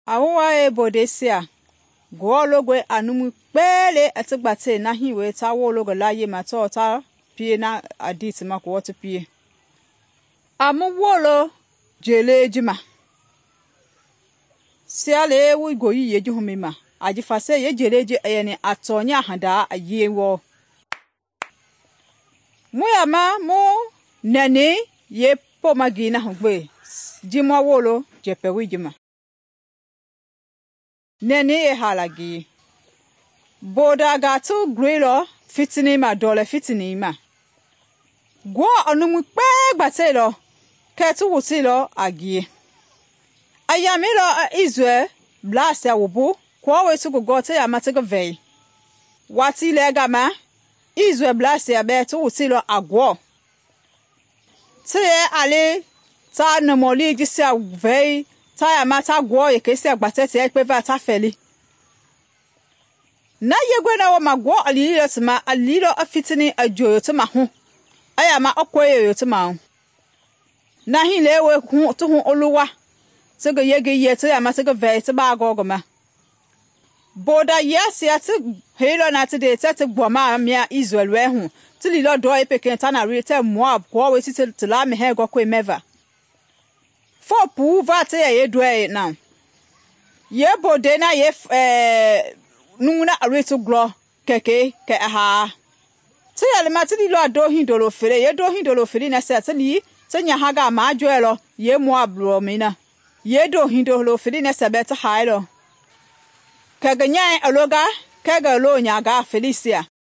Awa bodesia gwologwe anumu pele atigbate na hiwe ta wologo la ye mato ta pie na adit ma ko to pie amu wolo jele jima siale wi goyi ye juhumima aji fase ye jele je ene atonya handa ayewo muyama mu nene ye pomagina hugbe jimo wolo jepe wi jima nene e halagi boda gatu grilo fitini ma dole fitini ma gwo onumu pe gbatelo ketu wutilo agie ayamilo Israel blast awubu kwa wetu gogote ya matego vei wati lega ma Israel blast ya betu wutilo agwo tiye ale ta namoli jisi vei ta ya mata gwo ye kesi agbatete ekpeva ta feli na yegwe na wo magwo alilo tima alilo afitini ajoyo tima hu aya ma okwoyo tima na hile we hu to hu oluwa tego yege ye to ya ma tego ve to ba gogoma boda yes ya ti helo na ti de te gbo ma mia Israel we hu ti lilo do epeke ta na re te Moab ko we ti la me he go ko meva for pu va te ye do e na ye bode na ye nuna areto glo keke ke aha ti ale ma ti lilo do hindolo fere ye do hindolo fere na se ti nya haga ma joelo ye Moab ro mina ye do hindolo fere na se bet hailo kaganya aloga kaga lo nya ga Felicia